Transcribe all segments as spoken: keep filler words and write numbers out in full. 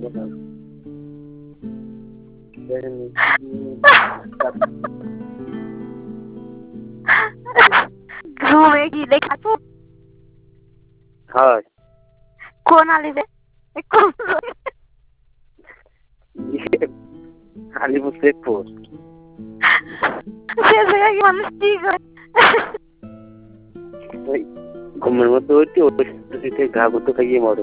ঘুমে কি লেখাছো? হয় কোন আলিতে? আলিপুর শেখপুর। সে জায়গায় কি মানুষ কি করে? ওই ঘুমের মধ্যে হচ্ছে ওই ঘা করতে থাকিয়ে মরে।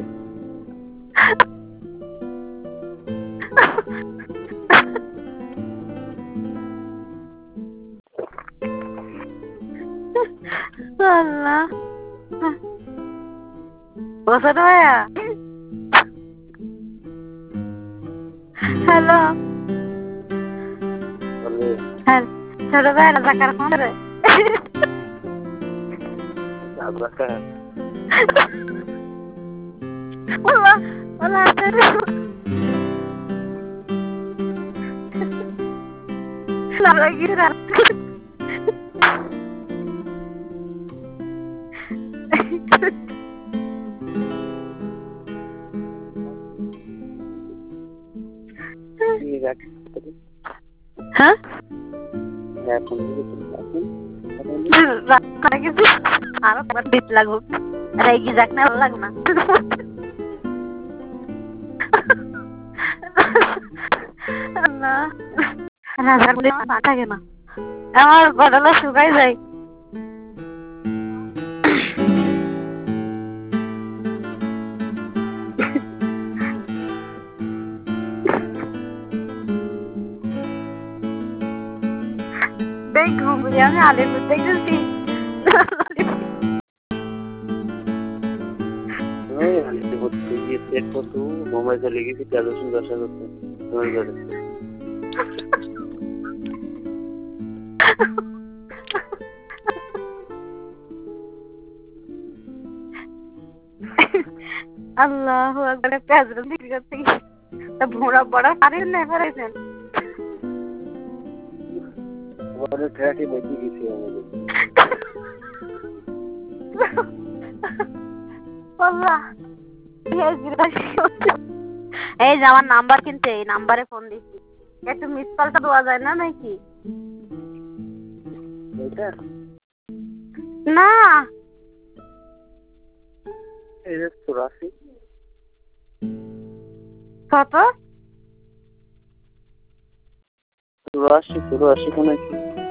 আল্লাহ বসে ভাইয়া হ্যালো হ্যাঁ ছোট ভাই রাজাকার ফোন রে রাজাকার ওলা ওলা সারা গিরা হ্যাঁ আরো দিত লাগুক রেগে যাক না ভালো লাগবে না আল্লাহ রাজার বলে মা থাকে না আমার গডলা শুকাই যায় ঘুমবুড়ি আমি আলিপুর দেখেছি আলিপুর থেকে সেট করতো মোবাইল চলে গেছি তেরোশো দশ হাজার তোমার ঘরে আল্লাহ আকবার পেঁয়াজের বিক্রি করতে গিয়ে তা ভোঁড়া বড়া পানি না ফেরাইছেন বড় ট্রাকে বেঁচে গেছি আমাদের আল্লাহ এই যে আমার নাম্বার কিনতে এই নাম্বারে ফোন দিচ্ছি একটু মিস কলটা দেওয়া যায় না নাকি না এই যে চুরাশি কত চুরাশি চুরাশি কোন কি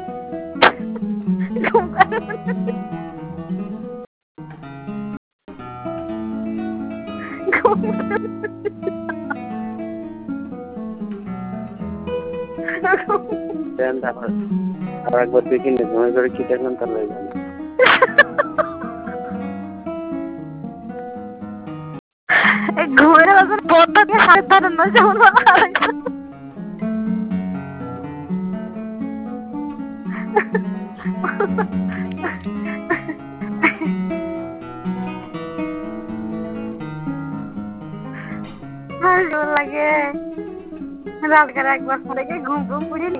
আর একবার দেখি না তোমার ঘরে কি দেখলাম তার লাগে ঘুরে বাজার পদ্মা দিয়ে সাড়ে না যেমন লাগে রাতকার একবার পরে গিয়ে ঘুম ঘুম পুড়িনি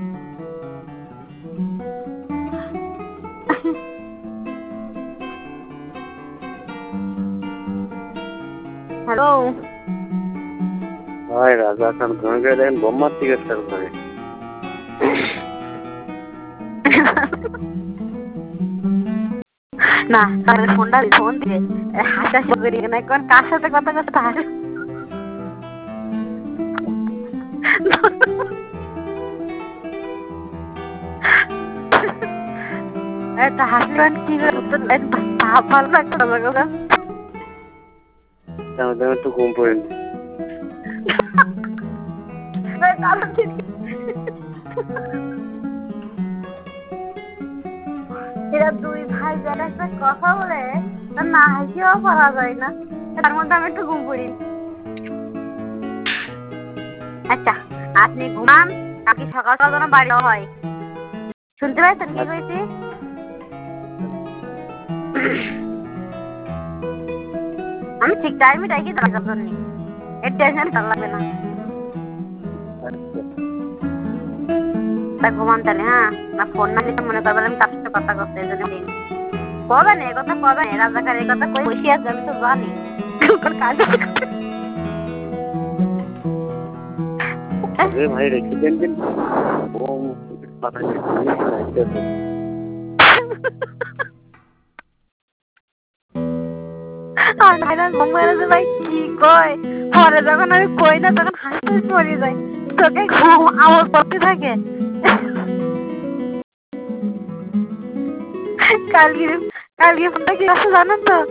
হ্যালো হয় রাজা খান তোমার ঘরে দেখেন বোমার চিকিৎসা করে না তাহলে ফোনটা ফোন দিয়ে হাসাহাসি করি না এখন কার সাথে কথা কথা হাসি এটা হাসবেন কি ভালো লাগতো আমার কথা তেমন একটু ঘুম পড়ে নি এরা দুই ভাই যারা একটা কথা বলে না হাসিও পারা যায় না তার মধ্যে আমি একটু ঘুম পড়ি আচ্ছা আপনি ঘুমান কাকি সকাল সকাল যেন বাড়ি হয় শুনতে পাইছেন কি হয়েছে আমি ঠিক টাইমে ডাকি দরকার জন্য এর টেনশন করা লাগবে না তা ঘুমান তাহলে হ্যাঁ না ফোন না নিতে মনে করবেন আমি তার সাথে কথা করতে এই জন্য দিন কবেন এ কথা কবেন রাজাকার এই কথা কই বসে আছে আমি তো জানি কাজ আরে ভাই রেখে দেন দিন বোম পাতা নিয়ে ঘুম পেয়েছে ভাই কি কয় পরে যখন আমি কই না তখন হাসি পড়ে যায় তোকে ঘুম আওয়াজ করতে থাকে কালকে কালকে ফোনটা কি আছে জানেন তো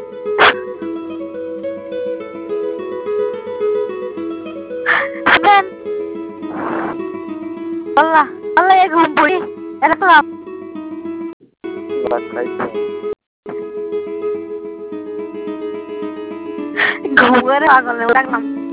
আল্লাহ আল্লাহ এ ঘুম পড়ি এরকম ঘুম করে পাগল হয়ে রাখলাম